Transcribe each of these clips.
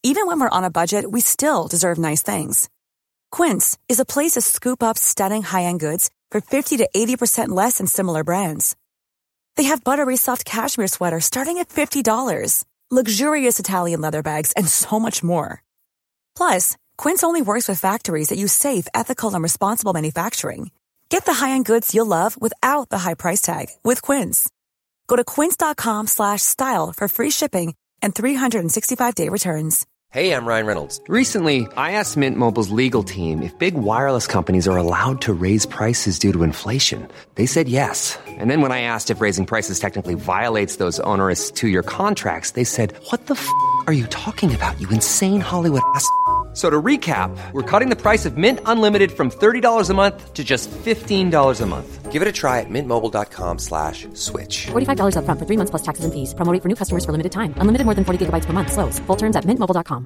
Even when we're on a budget, we still deserve nice things. Quince is a place to scoop up stunning high-end goods for 50 to 80% less than similar brands. They have buttery soft cashmere sweaters starting at $50, luxurious Italian leather bags, and so much more. Plus, Quince only works with factories that use safe, ethical, and responsible manufacturing. Get the high-end goods you'll love without the high price tag with Quince. Go to quince.com/style for free shipping and 365-day returns. Hey, I'm Ryan Reynolds. Recently, I asked Mint Mobile's legal team if big wireless companies are allowed to raise prices due to inflation. They said yes. And then when I asked if raising prices technically violates those onerous two-year contracts, they said, "What the f*** are you talking about, you insane Hollywood ass?" So to recap, we're cutting the price of Mint Unlimited from $30 a month to just $15 a month. Give it a try at mintmobile.com/switch. $45 up front for 3 months plus taxes and fees. Promo rate for new customers for limited time. Unlimited more than 40 gigabytes per month. Slows full terms at mintmobile.com.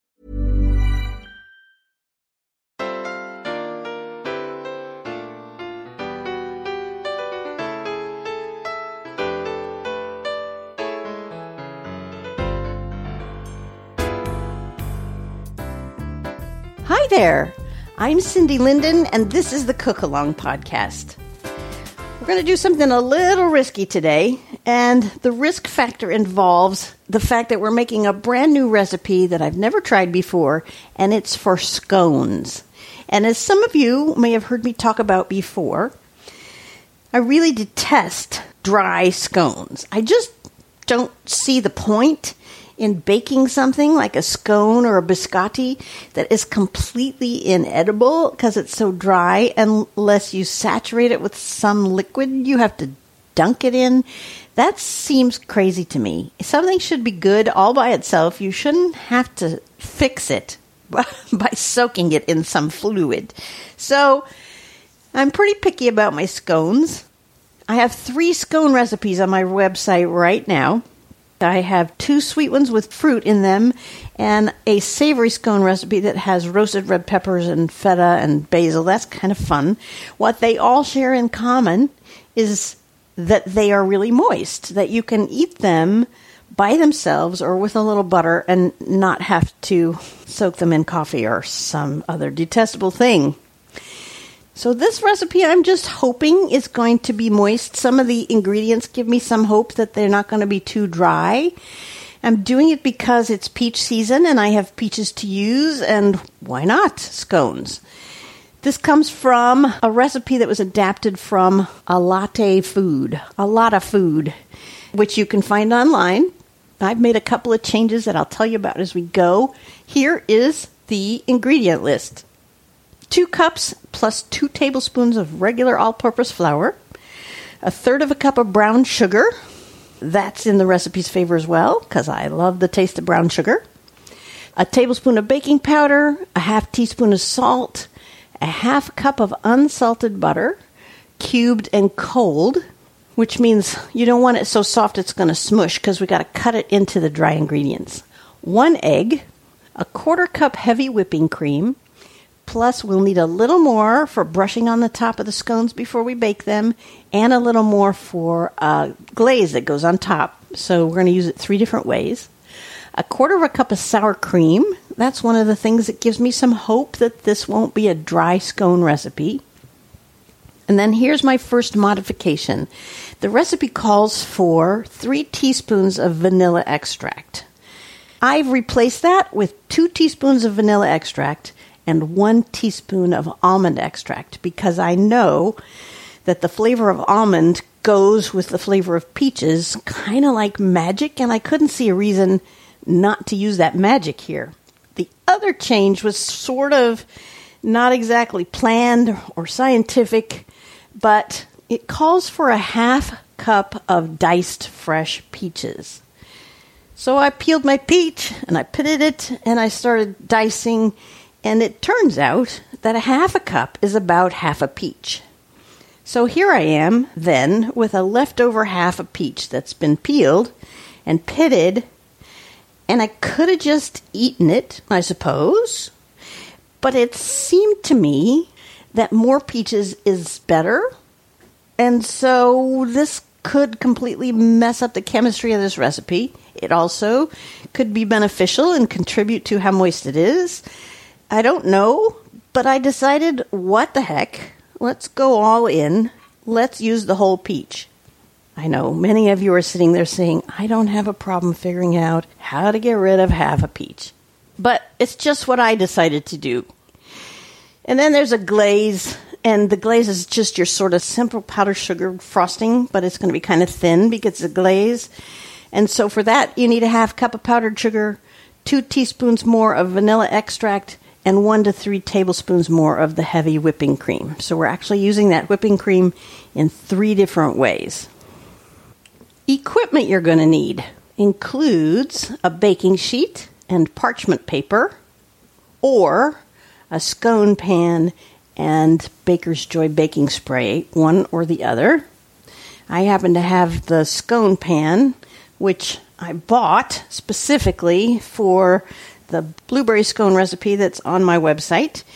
Hi there, I'm Cindy Linden, and this is the Cook Along Podcast. We're going to do something a little risky today, and the risk factor involves the fact that we're making a brand new recipe that I've never tried before, and it's for scones. And as some of you may have heard me talk about before, I really detest dry scones. I just don't see the point in baking something like a scone or a biscotti that is completely inedible because it's so dry unless you saturate it with some liquid you have to dunk it in. That seems crazy to me. If something should be good all by itself, you shouldn't have to fix it by soaking it in some fluid. So I'm pretty picky about my scones. I have 3 scone recipes on my website right now. I have 2 sweet ones with fruit in them and a savory scone recipe that has roasted red peppers and feta and basil. That's kind of fun. What they all share in common is that they are really moist, that you can eat them by themselves or with a little butter and not have to soak them in coffee or some other detestable thing. So this recipe, I'm just hoping is going to be moist. Some of the ingredients give me some hope that they're not going to be too dry. I'm doing it because it's peach season and I have peaches to use, and why not scones? This comes from a recipe that was adapted from a Lotta Food, which you can find online. I've made a couple of changes that I'll tell you about as we go. Here is the ingredient list. 2 cups plus 2 tablespoons of regular all-purpose flour, 1/3 of a cup of brown sugar. That's in the recipe's favor as well, because I love the taste of brown sugar. A tablespoon of baking powder, a 1/2 teaspoon of salt, a 1/2 cup of unsalted butter, cubed and cold, which means you don't want it so soft it's going to smush because we got to cut it into the dry ingredients. 1 egg, a 1/4 cup heavy whipping cream, plus we'll need a little more for brushing on the top of the scones before we bake them, and a little more for glaze that goes on top. So we're going to use it 3 different ways. A 1/4 cup of sour cream. That's one of the things that gives me some hope that this won't be a dry scone recipe. And then here's my first modification. The recipe calls for 3 teaspoons of vanilla extract. I've replaced that with 2 teaspoons of vanilla extract and 1 teaspoon of almond extract, because I know that the flavor of almond goes with the flavor of peaches, kind of like magic, and I couldn't see a reason not to use that magic here. The other change was sort of not exactly planned or scientific, but it calls for a 1/2 cup of diced fresh peaches. So I peeled my peach, and I pitted it, and I started dicing. And it turns out that a 1/2 cup is about 1/2 a peach. So here I am, then, with a leftover 1/2 a peach that's been peeled and pitted, and I could have just eaten it, I suppose. But it seemed to me that more peaches is better, and so this could completely mess up the chemistry of this recipe. It also could be beneficial and contribute to how moist it is. I don't know, but I decided, what the heck? Let's go all in. Let's use the whole peach. I know many of you are sitting there saying, I don't have a problem figuring out how to get rid of half a peach. But it's just what I decided to do. And then there's a glaze, and the glaze is just your sort of simple powdered sugar frosting, but it's going to be kind of thin because it's a glaze. And so for that, you need a half cup of powdered sugar, 2 teaspoons more of vanilla extract, and 1 to 3 tablespoons more of the heavy whipping cream. So we're actually using that whipping cream in 3 different ways. Equipment you're going to need includes a baking sheet and parchment paper, or a scone pan and Baker's Joy baking spray, one or the other. I happen to have the scone pan, which I bought specifically for the blueberry scone recipe that's on my website,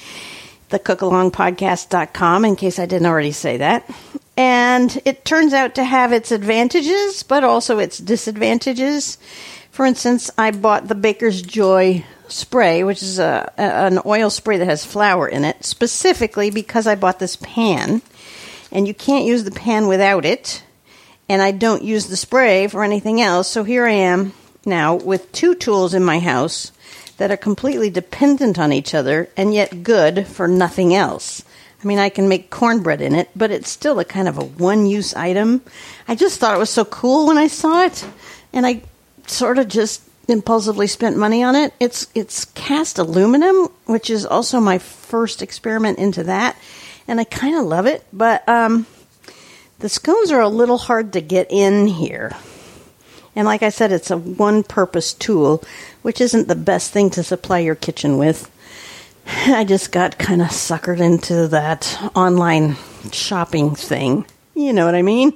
thecookalongpodcast.com, in case I didn't already say that. And it turns out to have its advantages, but also its disadvantages. For instance, I bought the Baker's Joy spray, which is an oil spray that has flour in it, specifically because I bought this pan. And you can't use the pan without it. And I don't use the spray for anything else. So here I am now with 2 tools in my house that are completely dependent on each other and yet good for nothing else. I mean, I can make cornbread in it, but it's still a kind of a one-use item. I just thought it was so cool when I saw it, and I sort of just impulsively spent money on it. It's cast aluminum, which is also my first experiment into that, and I kind of love it, but the scones are a little hard to get in here. And like I said, it's a one-purpose tool, which isn't the best thing to supply your kitchen with. I just got kind of suckered into that online shopping thing. You know what I mean?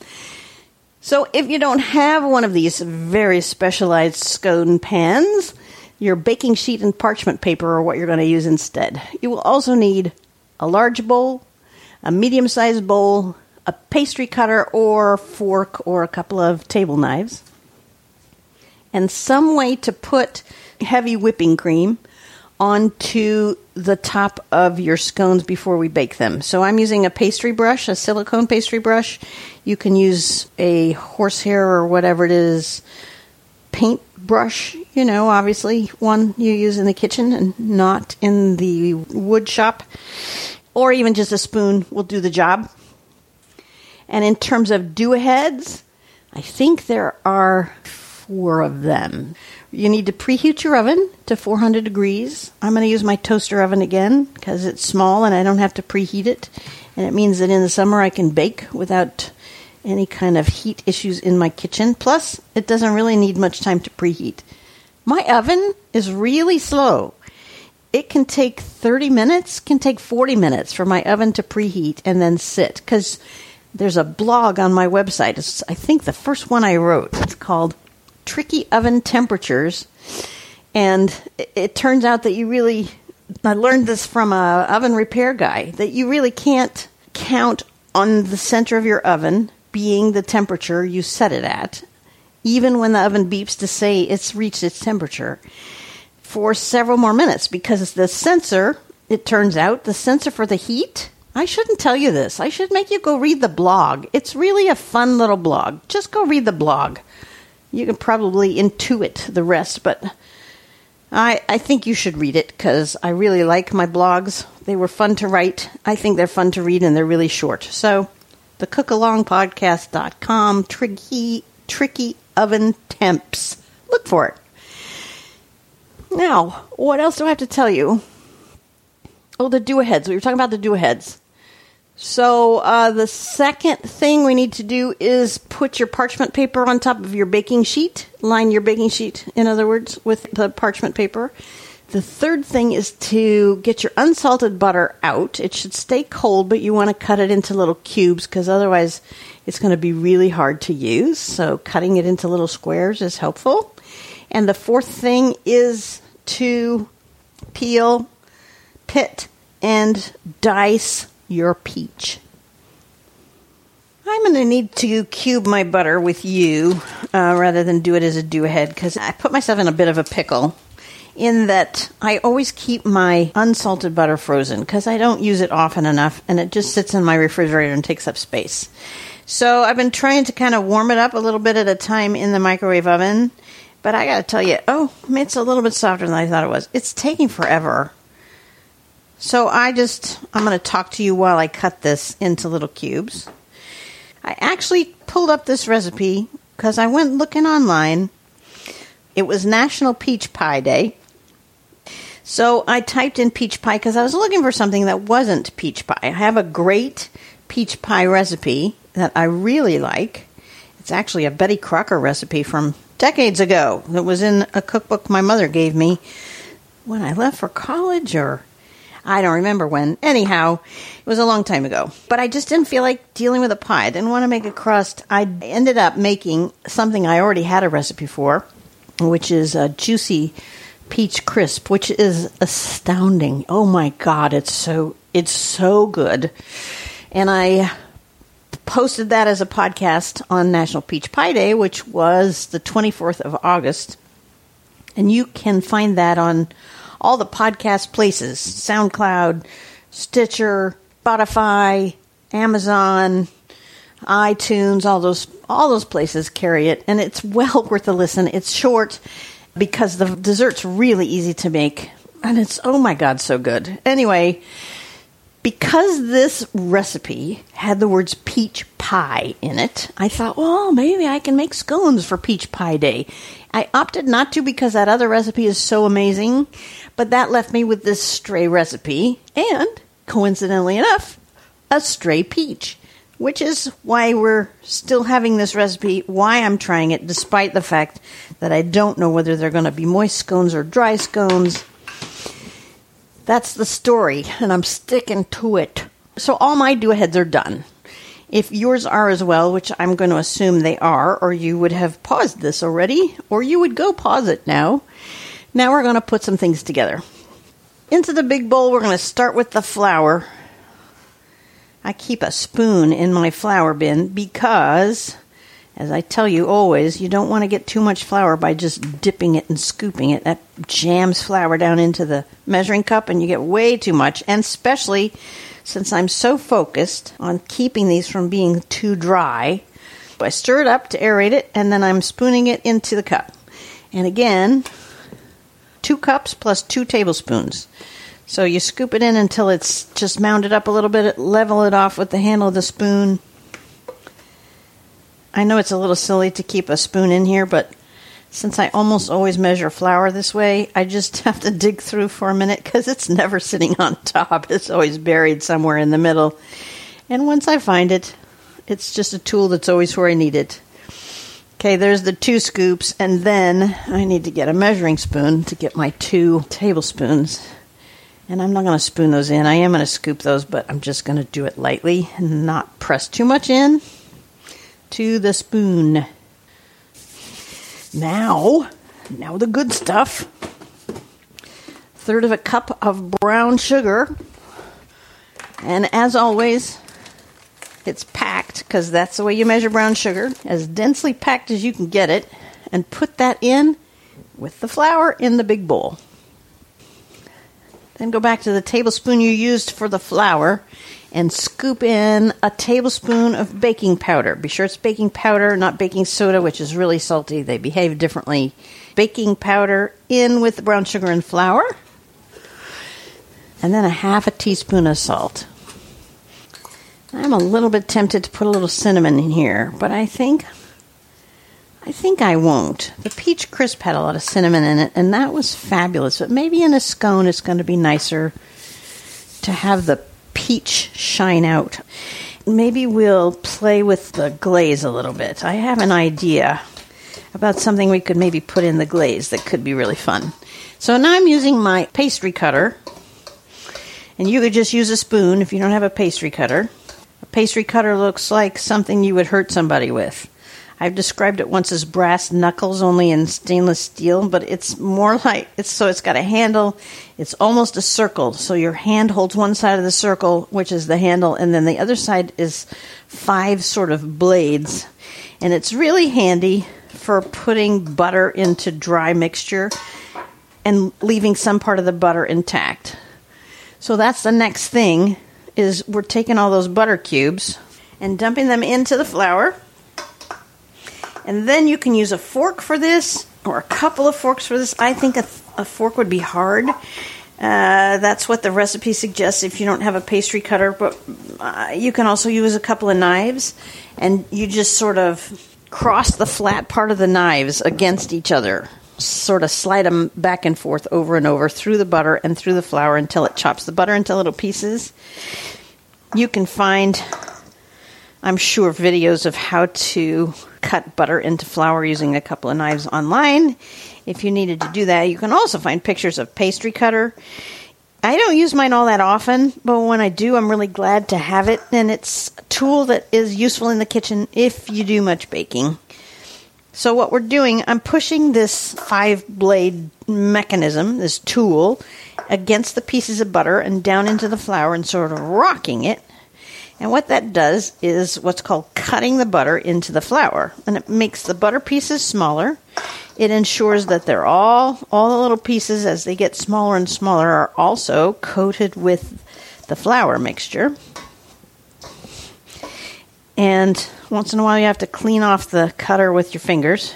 So if you don't have one of these very specialized scone pans, your baking sheet and parchment paper are what you're going to use instead. You will also need a large bowl, a medium-sized bowl, a pastry cutter or fork or a couple of table knives, and some way to put heavy whipping cream onto the top of your scones before we bake them. So I'm using a pastry brush, a silicone pastry brush. You can use a horsehair or whatever it is paint brush, obviously one you use in the kitchen and not in the wood shop. Or even just a spoon will do the job. And in terms of do-aheads, I think there are 4 of them. You need to preheat your oven to 400 degrees. I'm going to use my toaster oven again because it's small and I don't have to preheat it. And it means that in the summer I can bake without any kind of heat issues in my kitchen. Plus, it doesn't really need much time to preheat. My oven is really slow. It can take 30 minutes, can take 40 minutes for my oven to preheat and then sit. Because there's a blog on my website. It's, I think, the first one I wrote. It's called Tricky Oven Temperatures. And it turns out that I learned this from a oven repair guy, that you really can't count on the center of your oven being the temperature you set it at, even when the oven beeps to say it's reached its temperature, for several more minutes, because the sensor, it turns out, the sensor for the heat, I shouldn't tell you this. I should make you go read the blog. It's really a fun little blog. Just go read the blog. You can probably intuit the rest, but I think you should read it because I really like my blogs. They were fun to write. I think they're fun to read, and they're really short. So, thecookalongpodcast.com, tricky oven temps. Look for it. Now, what else do I have to tell you? Oh, the do-aheads. We were talking about the do-aheads. So the second thing we need to do is put your parchment paper on top of your baking sheet. Line your baking sheet, in other words, with the parchment paper. The third thing is to get your unsalted butter out. It should stay cold, but you want to cut it into little cubes because otherwise it's going to be really hard to use. So cutting it into little squares is helpful. And the fourth thing is to peel, pit, and dice your peach. I'm going to need to cube my butter with you rather than do it as a do-ahead because I put myself in a bit of a pickle in that I always keep my unsalted butter frozen because I don't use it often enough and it just sits in my refrigerator and takes up space. So I've been trying to kind of warm it up a little bit at a time in the microwave oven, but I got to tell you, it's a little bit softer than I thought it was. It's taking forever. So I'm going to talk to you while I cut this into little cubes. I actually pulled up this recipe because I went looking online. It was National Peach Pie Day. So I typed in peach pie because I was looking for something that wasn't peach pie. I have a great peach pie recipe that I really like. It's actually a Betty Crocker recipe from decades ago. It was in a cookbook my mother gave me when I left for college, or I don't remember when. Anyhow, it was a long time ago. But I just didn't feel like dealing with a pie. I didn't want to make a crust. I ended up making something I already had a recipe for, which is a juicy peach crisp, which is astounding. Oh my God, it's so good. And I posted that as a podcast on National Peach Pie Day, which was the 24th of August. And you can find that on all the podcast places, SoundCloud, Stitcher, Spotify, Amazon, iTunes, all those places carry it. And it's well worth a listen. It's short because the dessert's really easy to make. And it's, oh my God, so good. Anyway, because this recipe had the words peach pie in it, I thought, well, maybe I can make scones for Peach Pie Day. I opted not to because that other recipe is so amazing, but that left me with this stray recipe and, coincidentally enough, a stray peach, which is why we're still having this recipe, why I'm trying it, despite the fact that I don't know whether they're going to be moist scones or dry scones. That's the story, and I'm sticking to it. So all my do-aheads are done. If yours are as well, which I'm going to assume they are, or you would have paused this already, or you would go pause it now. Now we're going to put some things together. Into the big bowl, we're going to start with the flour. I keep a spoon in my flour bin because, as I tell you always, you don't want to get too much flour by just dipping it and scooping it. That jams flour down into the measuring cup and you get way too much, and especially since I'm so focused on keeping these from being too dry. I stir it up to aerate it, and then I'm spooning it into the cup. And again, 2 cups plus 2 tablespoons. So you scoop it in until it's just mounded up a little bit, level it off with the handle of the spoon. I know it's a little silly to keep a spoon in here, but since I almost always measure flour this way, I just have to dig through for a minute because it's never sitting on top. It's always buried somewhere in the middle. And once I find it, it's just a tool that's always where I need it. Okay, there's the 2 scoops, and then I need to get a measuring spoon to get my 2 tablespoons. And I'm not going to spoon those in. I am going to scoop those, but I'm just going to do it lightly and not press too much in to the spoon. Now the good stuff. 1/3 cup of brown sugar. And as always, it's packed, because that's the way you measure brown sugar, as densely packed as you can get it, and put that in with the flour in the big bowl. Then go back to the tablespoon you used for the flour and scoop in a tablespoon of baking powder. Be sure it's baking powder, not baking soda, which is really salty. They behave differently. Baking powder in with the brown sugar and flour. And then a 1/2 teaspoon of salt. I'm a little bit tempted to put a little cinnamon in here, but I think I won't. The peach crisp had a lot of cinnamon in it, and that was fabulous. But maybe in a scone it's going to be nicer to have the peach shine out. Maybe we'll play with the glaze a little bit. I have an idea about something we could maybe put in the glaze that could be really fun. So now I'm using my pastry cutter, and you could just use a spoon if you don't have a pastry cutter. A pastry cutter looks like something you would hurt somebody with. I've described it once as brass knuckles, only in stainless steel, but it's more like, it's got a handle. It's almost a circle. So your hand holds one side of the circle, which is the handle, and then the other side is 5 sort of blades. And it's really handy for putting butter into dry mixture and leaving some part of the butter intact. So that's the next thing, is we're taking all those butter cubes and dumping them into the flour. And then you can use a fork for this, or a couple of forks for this. I think a fork would be hard. That's what the recipe suggests if you don't have a pastry cutter. But you can also use a couple of knives, and you just sort of cross the flat part of the knives against each other. Sort of slide them back and forth over and over through the butter and through the flour until it chops the butter into little pieces. You can find, I'm sure, videos of how to cut butter into flour using a couple of knives online. If you needed to do that, you can also find pictures of pastry cutter. I don't use mine all that often, but when I do, I'm really glad to have it. And it's a tool that is useful in the kitchen if you do much baking. So what we're doing, I'm pushing this 5-blade mechanism, this tool, against the pieces of butter and down into the flour and sort of rocking it. And what that does is what's called cutting the butter into the flour. And it makes the butter pieces smaller. It ensures that they're all the little pieces, as they get smaller and smaller, are also coated with the flour mixture. And once in a while you have to clean off the cutter with your fingers.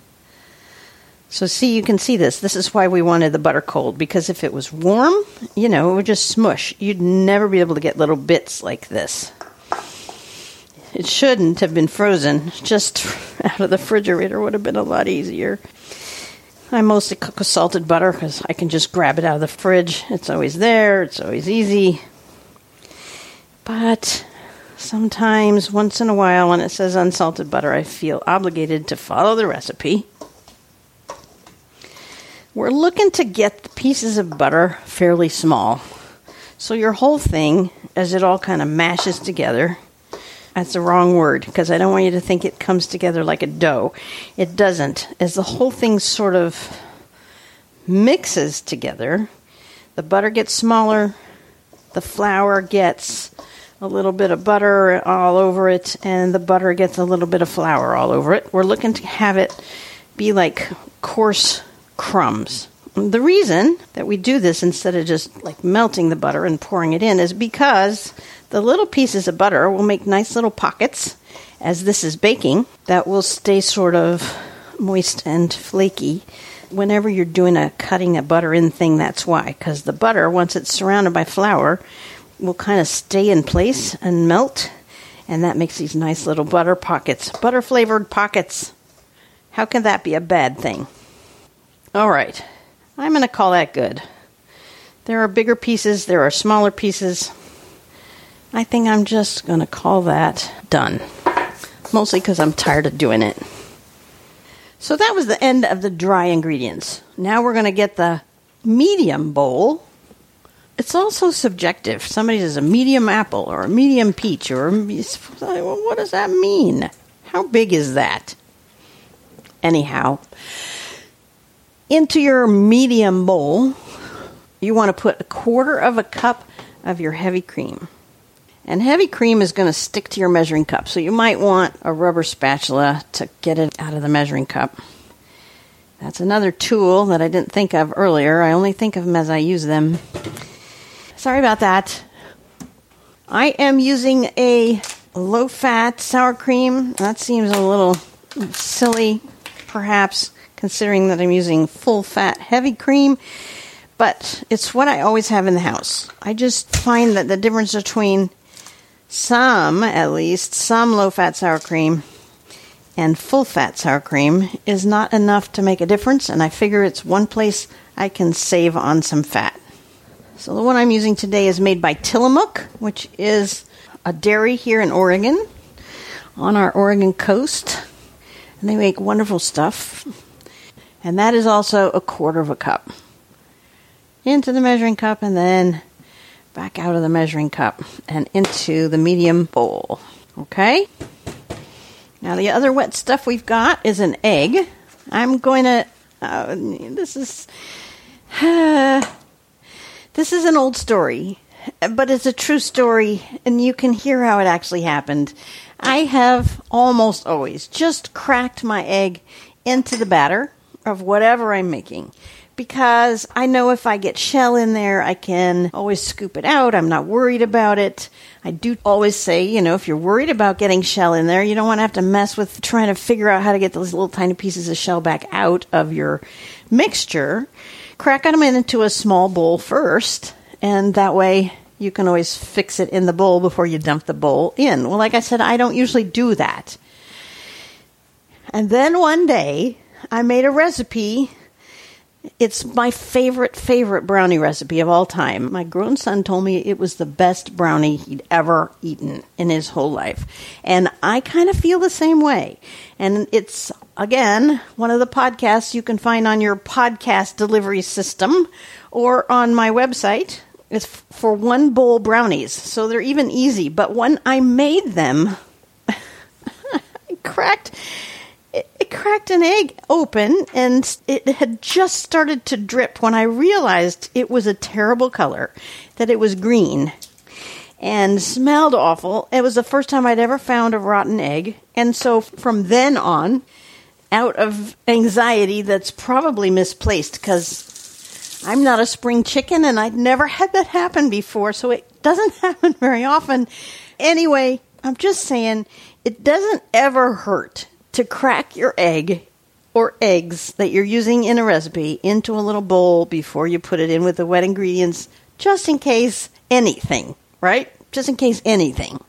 So see, you can see this. This is why we wanted the butter cold, because if it was warm, it would just smush. You'd never be able to get little bits like this. It shouldn't have been frozen. Just out of the refrigerator would have been a lot easier. I mostly cook with salted butter because I can just grab it out of the fridge. It's always there. It's always easy. But sometimes, once in a while, when it says unsalted butter, I feel obligated to follow the recipe. We're looking to get the pieces of butter fairly small. So your whole thing, as it all kind of mashes together, that's the wrong word, because I don't want you to think it comes together like a dough. It doesn't. As the whole thing sort of mixes together, the butter gets smaller, the flour gets a little bit of butter all over it, and the butter gets a little bit of flour all over it. We're looking to have it be like coarse crumbs. The reason that we do this instead of just like melting the butter and pouring it in is because the little pieces of butter will make nice little pockets as this is baking that will stay sort of moist and flaky. Whenever you're doing a cutting a butter in thing, that's why. Because the butter, once it's surrounded by flour, will kind of stay in place and melt, and that makes these nice little butter pockets. Butter-flavored pockets. How can that be a bad thing? All right. I'm going to call that good. There are bigger pieces. There are smaller pieces. I think I'm just going to call that done. Mostly because I'm tired of doing it. So that was the end of the dry ingredients. Now we're going to get the medium bowl. It's also subjective. Somebody says a medium apple or a medium peach, or what does that mean? How big is that? Anyhow, into your medium bowl, you want to put 1/4 cup of your heavy cream. And heavy cream is going to stick to your measuring cup, so you might want a rubber spatula to get it out of the measuring cup. That's another tool that I didn't think of earlier. I only think of them as I use them. Sorry about that. I am using a low-fat sour cream. That seems a little silly, perhaps, considering that I'm using full-fat heavy cream. But it's what I always have in the house. I just find that the difference between some low-fat sour cream and full-fat sour cream is not enough to make a difference, and I figure it's one place I can save on some fat. So the one I'm using today is made by Tillamook, which is a dairy here in Oregon, on our Oregon coast. And they make wonderful stuff. And that is also 1/4 cup. Into the measuring cup and then back out of the measuring cup and into the medium bowl. Okay? Now, the other wet stuff we've got is an egg. I'm going to... this is an old story, but it's a true story, and you can hear how it actually happened. I have almost always just cracked my egg into the batter of whatever I'm making, because I know if I get shell in there, I can always scoop it out. I'm not worried about it. I do always say, if you're worried about getting shell in there, you don't want to have to mess with trying to figure out how to get those little tiny pieces of shell back out of your mixture. Crack them into a small bowl first, and that way you can always fix it in the bowl before you dump the bowl in. Well, like I said, I don't usually do that. And then one day, I made a recipe. It's my favorite brownie recipe of all time. My grown son told me it was the best brownie he'd ever eaten in his whole life. And I kind of feel the same way. And it's, again, one of the podcasts you can find on your podcast delivery system or on my website. It's for 1 bowl brownies, so they're even easy. But when I made them, it cracked an egg open, and it had just started to drip when I realized it was a terrible color, that it was green and smelled awful. It was the first time I'd ever found a rotten egg, and so from then on, out of anxiety that's probably misplaced, because I'm not a spring chicken, and I'd never had that happen before, so it doesn't happen very often. Anyway, I'm just saying, it doesn't ever hurt to crack your egg or eggs that you're using in a recipe into a little bowl before you put it in with the wet ingredients, just in case anything, right? Just in case anything.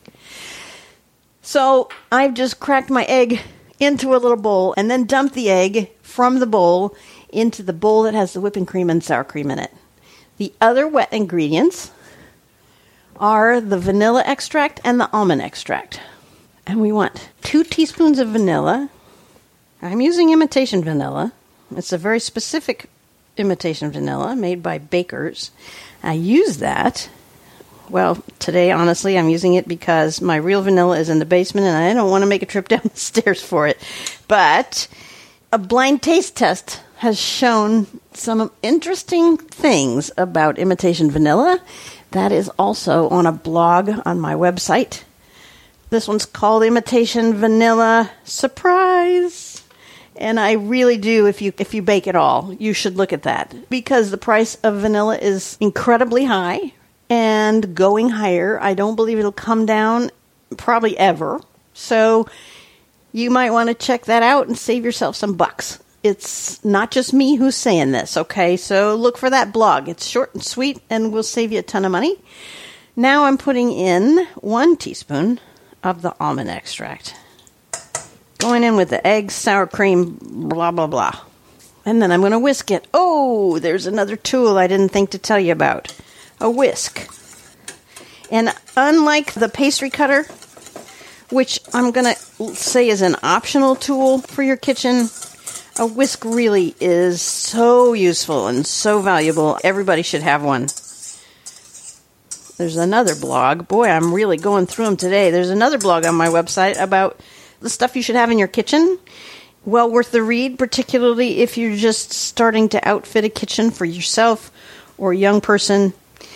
So I've just cracked my egg into a little bowl and then dumped the egg from the bowl into the bowl that has the whipping cream and sour cream in it. The other wet ingredients are the vanilla extract and the almond extract. And we want 2 teaspoons of vanilla. I'm using imitation vanilla. It's a very specific imitation vanilla made by bakers. I use that. Well, today, honestly, I'm using it because my real vanilla is in the basement and I don't want to make a trip down the stairs for it. But a blind taste test has shown some interesting things about imitation vanilla. That is also on a blog on my website. This one's called Imitation Vanilla Surprise. And I really do, if you bake it all, you should look at that. Because the price of vanilla is incredibly high and going higher. I don't believe it'll come down probably ever. So you might want to check that out and save yourself some bucks. It's not just me who's saying this, okay? So look for that blog. It's short and sweet and will save you a ton of money. Now I'm putting in 1 teaspoon of the almond extract. Going in with the eggs, sour cream, blah, blah, blah. And then I'm going to whisk it. Oh, there's another tool I didn't think to tell you about. A whisk. And unlike the pastry cutter, which I'm going to say is an optional tool for your kitchen, a whisk really is so useful and so valuable. Everybody should have one. There's another blog. Boy, I'm really going through them today. There's another blog on my website about the stuff you should have in your kitchen. Well worth the read, particularly if you're just starting to outfit a kitchen for yourself or a young person.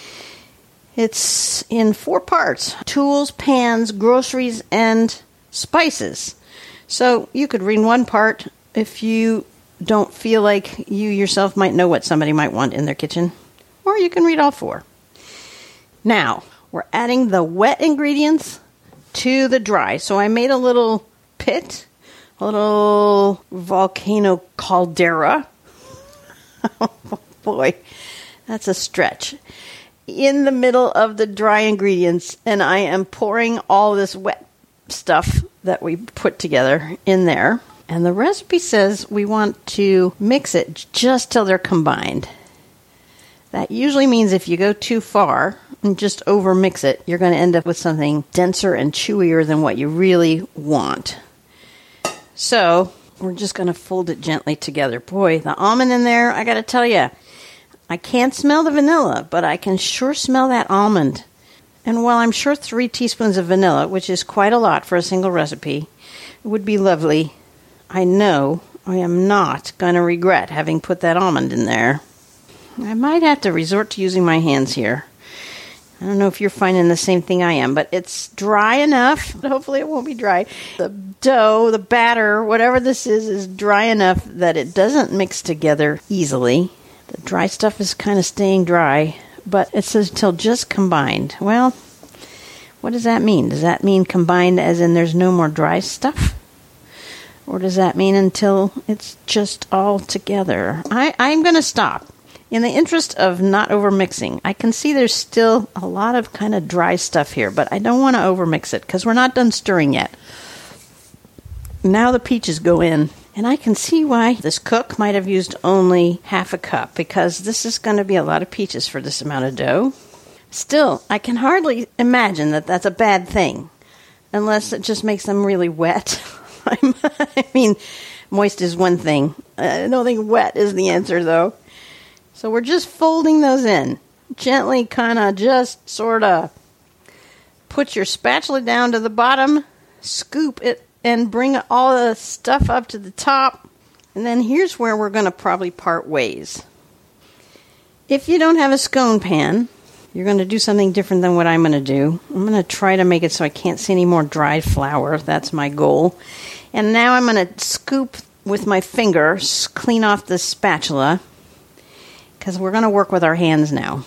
It's in 4 parts: tools, pans, groceries, and spices. So you could read 1 part if you don't feel like you yourself might know what somebody might want in their kitchen. Or you can read all 4. Now, we're adding the wet ingredients to the dry. So I made a little pit, a little volcano caldera. Oh boy, that's a stretch. In the middle of the dry ingredients, and I am pouring all this wet stuff that we put together in there. And the recipe says we want to mix it just till they're combined. That usually means if you go too far and just over mix it, you're going to end up with something denser and chewier than what you really want. So we're just going to fold it gently together. Boy, the almond in there, I got to tell you, I can't smell the vanilla, but I can sure smell that almond. And while I'm sure 3 teaspoons of vanilla, which is quite a lot for a single recipe, It would be lovely. I know I am not going to regret having put that almond in there. I might have to resort to using my hands here. I don't know if you're finding the same thing I am, but it's dry enough. Hopefully it won't be dry. The dough, the batter, whatever this is dry enough that it doesn't mix together easily. The dry stuff is kind of staying dry, but it says till just combined. Well, what does that mean? Does that mean combined as in there's no more dry stuff? Or does that mean until it's just all together? I'm going to stop. In the interest of not overmixing, I can see there's still a lot of kind of dry stuff here, but I don't want to overmix it because we're not done stirring yet. Now the peaches go in, and I can see why this cook might have used only half a cup because this is going to be a lot of peaches for this amount of dough. Still, I can hardly imagine that that's a bad thing, unless it just makes them really wet. I mean, moist is one thing. I don't think wet is the answer, though. So we're just folding those in. Gently kind of just sort of put your spatula down to the bottom, scoop it, and bring all the stuff up to the top. And then here's where we're going to probably part ways. If you don't have a scone pan, you're going to do something different than what I'm going to do. I'm going to try to make it so I can't see any more dried flour. That's my goal. And now I'm going to scoop with my fingers, clean off the spatula, because we're going to work with our hands now.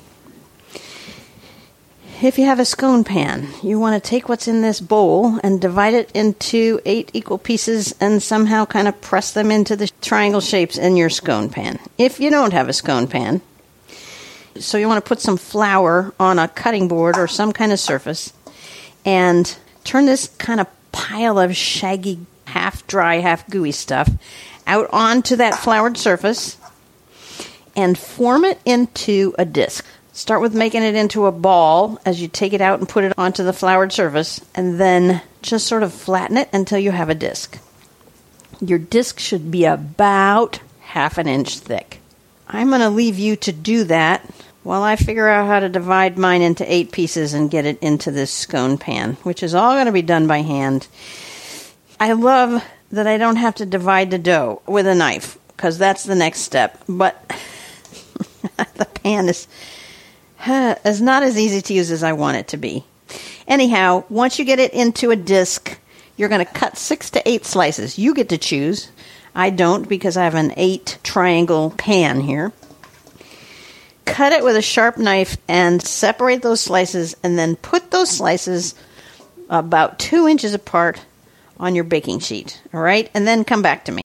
If you have a scone pan, you want to take what's in this bowl and divide it into 8 equal pieces and somehow kind of press them into the triangle shapes in your scone pan. If you don't have a scone pan, so you want to put some flour on a cutting board or some kind of surface and turn this kind of pile of shaggy, half dry, half gooey stuff out onto that floured surface and form it into a disc. Start with making it into a ball as you take it out and put it onto the floured surface, and then just sort of flatten it until you have a disc. Your disc should be about half an inch thick. I'm going to leave you to do that while I figure out how to divide mine into 8 pieces and get it into this scone pan, which is all going to be done by hand. I love that I don't have to divide the dough with a knife, because that's the next step, but the pan is not as easy to use as I want it to be. Anyhow, once you get it into a disc, you're going to cut 6 to 8 slices. You get to choose. I don't because I have an 8 triangle pan here. Cut it with a sharp knife and separate those slices, and then put those slices about 2 inches apart on your baking sheet. All right? And then come back to me.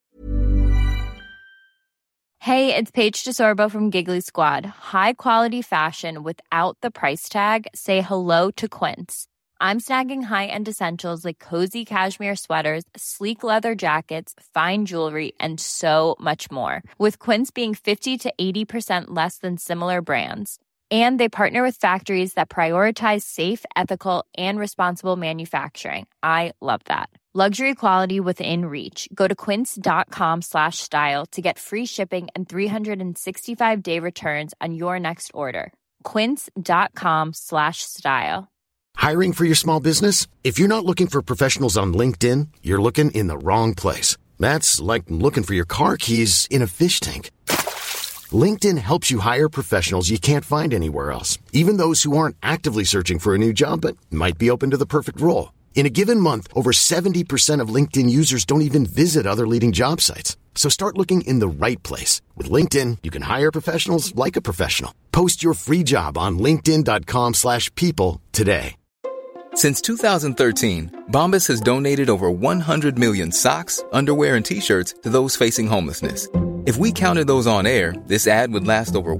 Hey, it's Paige DeSorbo from Giggly Squad. High quality fashion without the price tag. Say hello to Quince. I'm snagging high-end essentials like cozy cashmere sweaters, sleek leather jackets, fine jewelry, and so much more. With Quince being 50 to 80% less than similar brands. And they partner with factories that prioritize safe, ethical, and responsible manufacturing. I love that. Luxury quality within reach. Go to quince.com/style to get free shipping and 365-day returns on your next order. Quince.com/style. Hiring for your small business? If you're not looking for professionals on LinkedIn, you're looking in the wrong place. That's like looking for your car keys in a fish tank. LinkedIn helps you hire professionals you can't find anywhere else, even those who aren't actively searching for a new job but might be open to the perfect role. In a given month, over 70% of LinkedIn users don't even visit other leading job sites. So start looking in the right place. With LinkedIn, you can hire professionals like a professional. Post your free job on linkedin.com/people today. Since 2013, Bombas has donated over 100 million socks, underwear, and T-shirts to those facing homelessness. If we counted those on air, this ad would last over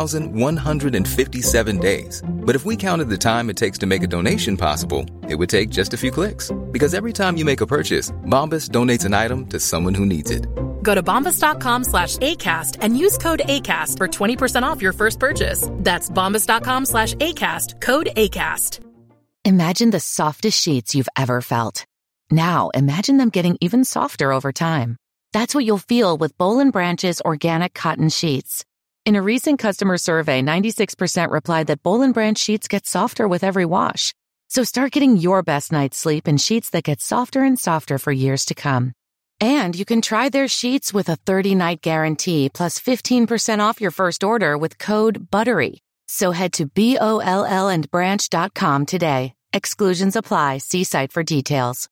1,157 days. But if we counted the time it takes to make a donation possible, it would take just a few clicks. Because every time you make a purchase, Bombas donates an item to someone who needs it. Go to bombas.com/ACAST and use code ACAST for 20% off your first purchase. That's bombas.com/ACAST, code ACAST. Imagine the softest sheets you've ever felt. Now imagine them getting even softer over time. That's what you'll feel with Boll & Branch's organic cotton sheets. In a recent customer survey, 96% replied that Boll & Branch sheets get softer with every wash. So start getting your best night's sleep in sheets that get softer and softer for years to come. And you can try their sheets with a 30-night guarantee plus 15% off your first order with code BUTTERY. So head to BOLLandbranch.com today. Exclusions apply. See site for details.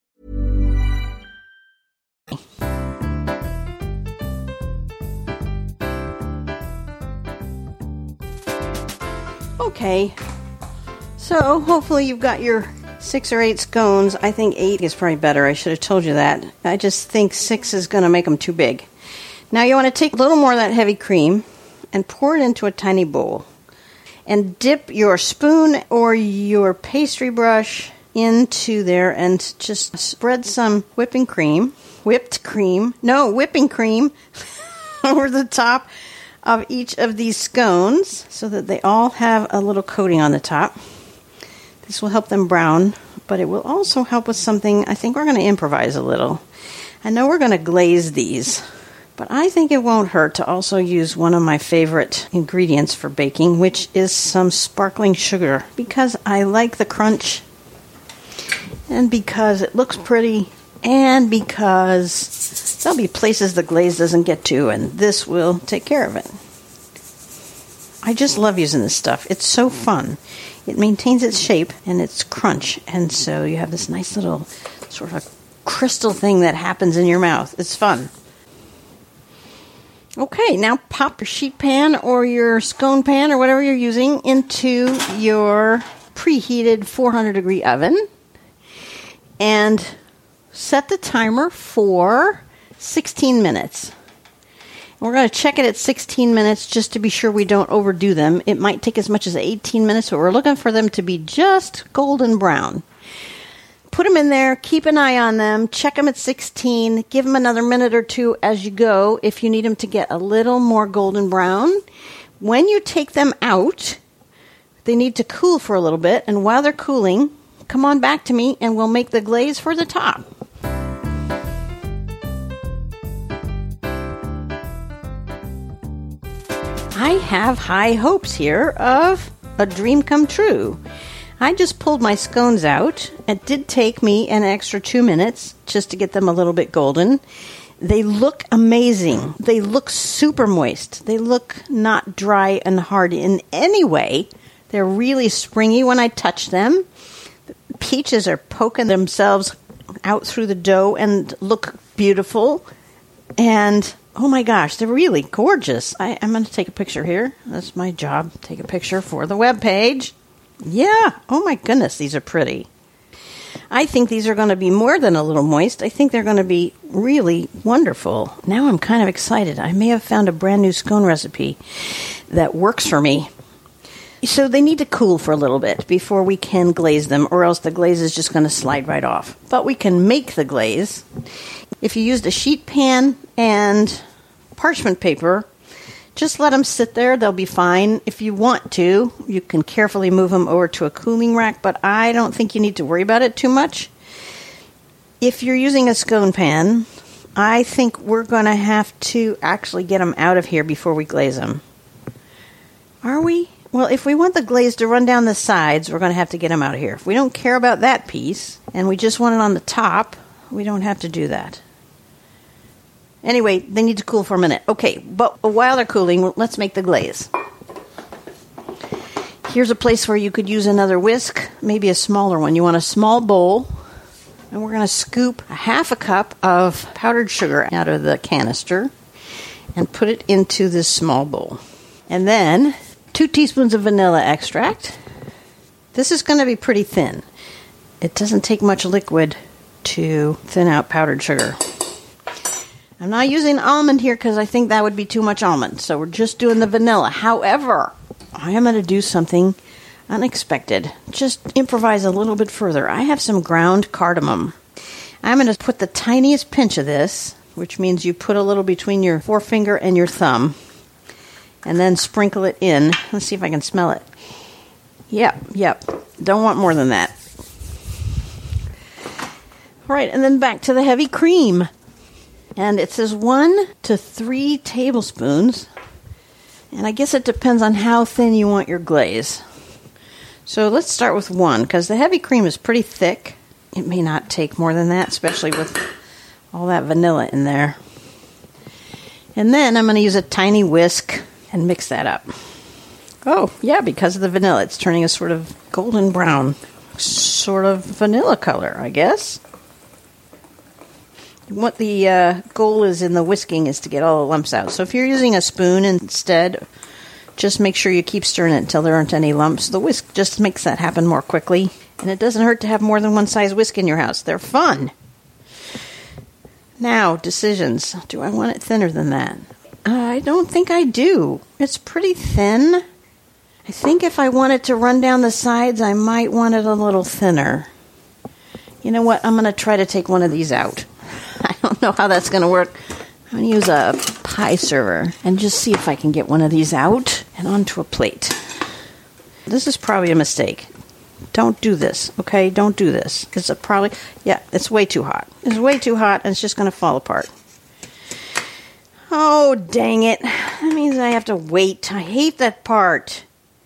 Okay, so hopefully you've got your 6 or 8 scones. I think 8 is probably better. I should have told you that. I just think 6 is going to make them too big. Now you want to take a little more of that heavy cream and pour it into a tiny bowl. And dip your spoon or your pastry brush into there and just spread some whipping cream over the top of each of these scones so that they all have a little coating on the top. This will help them brown, but it will also help with something. I think we're going to improvise a little. I know we're going to glaze these, but I think it won't hurt to also use one of my favorite ingredients for baking, which is some sparkling sugar, because I like the crunch, and because it looks pretty, and because there'll be places the glaze doesn't get to, and this will take care of it. I just love using this stuff. It's so fun. It maintains its shape and its crunch, and so you have this nice little sort of crystal thing that happens in your mouth. It's fun. Okay, now pop your sheet pan or your scone pan or whatever you're using into your preheated 400-degree oven and set the timer for 16 minutes. We're going to check it at 16 minutes just to be sure we don't overdo them. It might take as much as 18 minutes, but we're looking for them to be just golden brown. Put them in there, keep an eye on them, check them at 16, give them another minute or two as you go if you need them to get a little more golden brown. When you take them out, they need to cool for a little bit, and while they're cooling, come on back to me and we'll make the glaze for the top. I have high hopes here of a dream come true. I just pulled my scones out. It did take me an extra 2 minutes just to get them a little bit golden. They look amazing. They look super moist. They look not dry and hard in any way. They're really springy when I touch them. The peaches are poking themselves out through the dough and look beautiful. And oh my gosh, they're really gorgeous. I'm going to take a picture here. That's my job. Take a picture for the webpage. Yeah. Oh my goodness, these are pretty. I think these are going to be more than a little moist. I think they're going to be really wonderful. Now I'm kind of excited. I may have found a brand new scone recipe that works for me. So they need to cool for a little bit before we can glaze them, or else the glaze is just going to slide right off. But we can make the glaze. If you used a sheet pan and parchment paper, just let them sit there. They'll be fine. If you want to, you can carefully move them over to a cooling rack, but I don't think you need to worry about it too much. If you're using a scone pan, I think we're going to have to actually get them out of here before we glaze them. Are we? Well, if we want the glaze to run down the sides, we're going to have to get them out of here. If we don't care about that piece, and we just want it on the top, we don't have to do that. Anyway, they need to cool for a minute. Okay, but while they're cooling, let's make the glaze. Here's a place where you could use another whisk, maybe a smaller one. You want a small bowl, and we're going to scoop a half a cup of powdered sugar out of the canister and put it into this small bowl. And then 2 teaspoons of vanilla extract. This is going to be pretty thin. It doesn't take much liquid to thin out powdered sugar. I'm not using almond here because I think that would be too much almond, so we're just doing the vanilla. However, I am going to do something unexpected. Just improvise a little bit further. I have some ground cardamom. I'm going to put the tiniest pinch of this, which means you put a little between your forefinger and your thumb, and then sprinkle it in. Let's see if I can smell it. Yep. Don't want more than that. All right, and then back to the heavy cream. And it says 1 to 3 tablespoons. And I guess it depends on how thin you want your glaze. So let's start with 1, because the heavy cream is pretty thick. It may not take more than that, especially with all that vanilla in there. And then I'm going to use a tiny whisk and mix that up. Oh, yeah, because of the vanilla, it's turning a sort of golden brown, sort of vanilla color, I guess. What the goal is in the whisking is to get all the lumps out. So if you're using a spoon instead, just make sure you keep stirring it until there aren't any lumps. The whisk just makes that happen more quickly. And it doesn't hurt to have more than one size whisk in your house. They're fun. Now, decisions. Do I want it thinner than that? I don't think I do. It's pretty thin. I think if I want it to run down the sides, I might want it a little thinner. You know what? I'm going to try to take one of these out. I don't know how that's going to work. I'm going to use a pie server and just see if I can get one of these out and onto a plate. This is probably a mistake. Don't do this, okay? Don't do this. It's way too hot. It's way too hot, and it's just going to fall apart. Oh, dang it. That means I have to wait. I hate that part.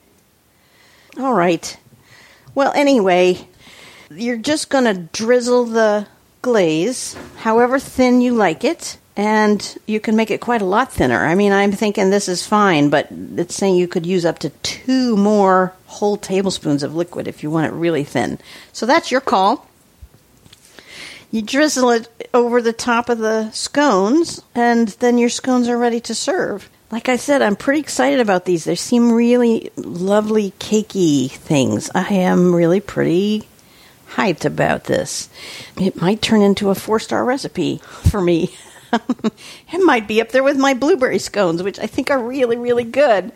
All right. Well, anyway, you're just going to drizzle the glaze however thin you like it, and you can make it quite a lot thinner. I mean, I'm thinking this is fine, but it's saying you could use up to 2 more whole tablespoons of liquid if you want it really thin. So that's your call. You drizzle it over the top of the scones, and then your scones are ready to serve. Like I said, I'm pretty excited about these. They seem really lovely, cakey things. I am really pretty hyped about this. It might turn into a 4-star recipe for me. It might be up there with my blueberry scones, which I think are really, really good.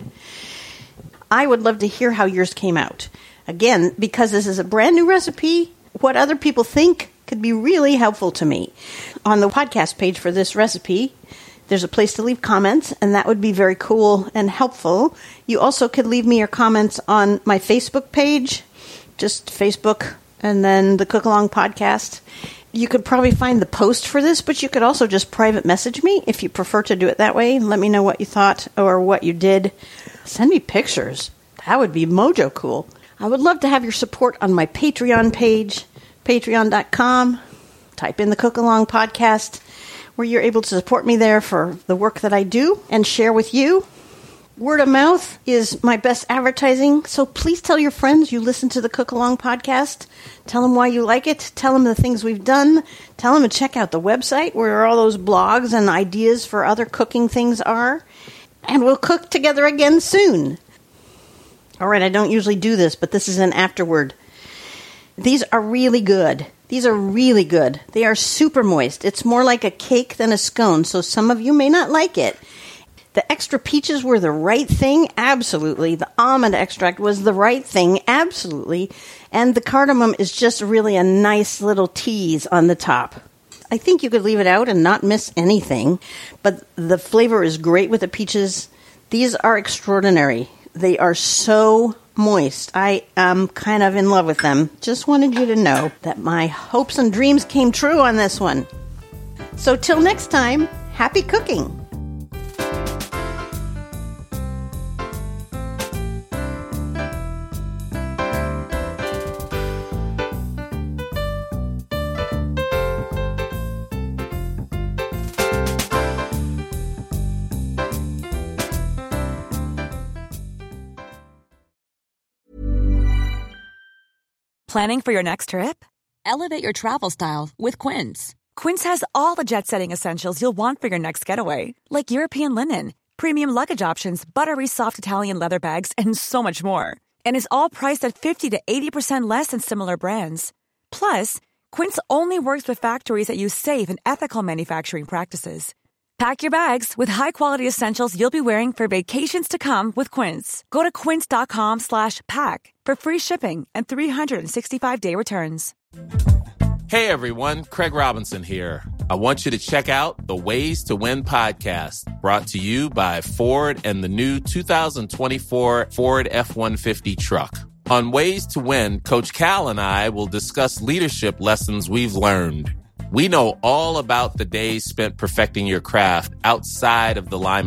I would love to hear how yours came out. Again, because this is a brand new recipe, what other people think could be really helpful to me. On the podcast page for this recipe, there's a place to leave comments, and that would be very cool and helpful. You also could leave me your comments on my Facebook page, just Facebook, and then the Cook Along Podcast. You could probably find the post for this, but you could also just private message me if you prefer to do it that way. Let me know what you thought or what you did. Send me pictures. That would be mojo cool. I would love to have your support on my Patreon page, patreon.com. Type in the Cook Along Podcast, where you're able to support me there for the work that I do and share with you. Word of mouth is my best advertising, so please tell your friends you listen to the Cook Along Podcast. Tell them why you like it. Tell them the things we've done. Tell them to check out the website where all those blogs and ideas for other cooking things are. And we'll cook together again soon. All right, I don't usually do this, but this is an afterword. These are really good. These are really good. They are super moist. It's more like a cake than a scone, so some of you may not like it. The extra peaches were the right thing, absolutely. The almond extract was the right thing, absolutely. And the cardamom is just really a nice little tease on the top. I think you could leave it out and not miss anything, but the flavor is great with the peaches. These are extraordinary. They are so moist. I am kind of in love with them. Just wanted you to know that my hopes and dreams came true on this one. So till next time, happy cooking. Planning for your next trip? Elevate your travel style with Quince. Quince has all the jet-setting essentials you'll want for your next getaway, like European linen, premium luggage options, buttery soft Italian leather bags, and so much more. And is all priced at 50 to 80% less than similar brands. Plus, Quince only works with factories that use safe and ethical manufacturing practices. Pack your bags with high-quality essentials you'll be wearing for vacations to come with Quince. Go to quince.com/pack for free shipping and 365-day returns. Hey everyone, Craig Robinson here. I want you to check out the Ways to Win podcast, brought to you by Ford and the new 2024 Ford F-150 truck. On Ways to Win, Coach Cal and I will discuss leadership lessons we've learned. We know all about the days spent perfecting your craft outside of the limelight.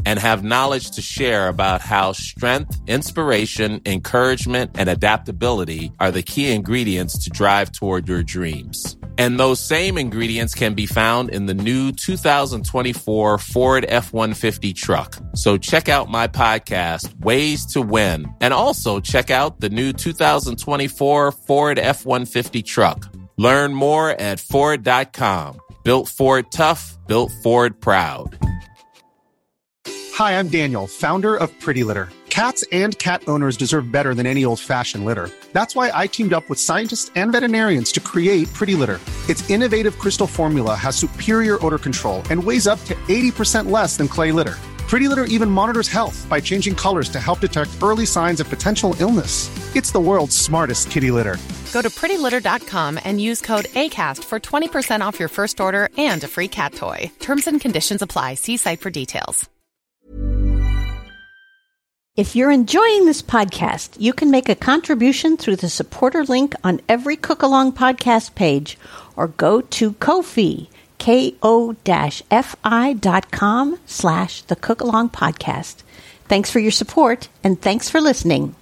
and have knowledge to share about how strength, inspiration, encouragement, and adaptability are the key ingredients to drive toward your dreams. And those same ingredients can be found in the new 2024 Ford F-150 truck. So check out my podcast, Ways to Win, and also check out the new 2024 Ford F-150 truck. Learn more at Ford.com. Built Ford tough, built Ford proud. Hi, I'm Daniel, founder of Pretty Litter. Cats and cat owners deserve better than any old-fashioned litter. That's why I teamed up with scientists and veterinarians to create Pretty Litter. Its innovative crystal formula has superior odor control and weighs up to 80% less than clay litter. Pretty Litter even monitors health by changing colors to help detect early signs of potential illness. It's the world's smartest kitty litter. Go to prettylitter.com and use code ACAST for 20% off your first order and a free cat toy. Terms and conditions apply. See site for details. If you're enjoying this podcast, you can make a contribution through the supporter link on every Cook Along podcast page, or go to Ko-fi, ko-fi.com/the Cook Along podcast. Thanks for your support, and thanks for listening.